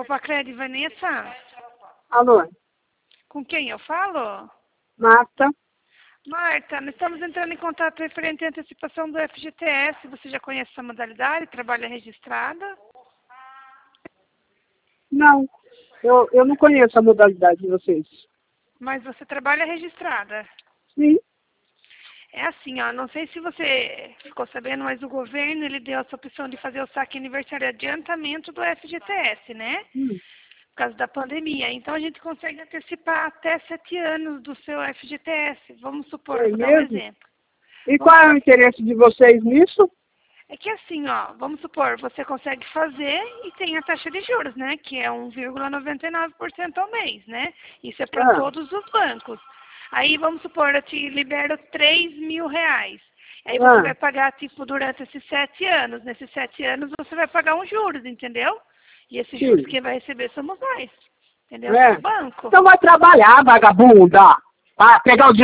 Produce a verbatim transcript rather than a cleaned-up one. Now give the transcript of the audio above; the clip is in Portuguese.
Copacred, Vanessa? Alô? Com quem eu falo? Marta? Marta, nós estamos entrando em contato referente à antecipação do F G T S. Você já conhece essa modalidade? Trabalha registrada? Não, eu, eu não conheço a modalidade de vocês. Mas você trabalha registrada? Sim. É assim, ó, não sei se você ficou sabendo, mas o governo ele deu essa opção de fazer o saque aniversário adiantamento do F G T S, né? Hum. Por causa da pandemia. Então a gente consegue antecipar até sete anos do seu F G T S. Vamos supor, É vou dar um mesmo? exemplo. E Vamos qual é o interesse de vocês nisso? É que assim, ó, vamos supor, você consegue fazer e tem a taxa de juros, né? Que é um vírgula noventa e nove por cento ao mês, né? Isso é para Ah. todos os bancos. Aí, vamos supor, eu te libero três mil reais. Aí você Ah. vai pagar, tipo, durante esses sete anos. Nesses sete anos você vai pagar uns juros, entendeu? E esses Sim. juros quem vai receber somos nós. Entendeu? É. O banco. Então vai trabalhar, vagabunda, para pegar o dinheiro.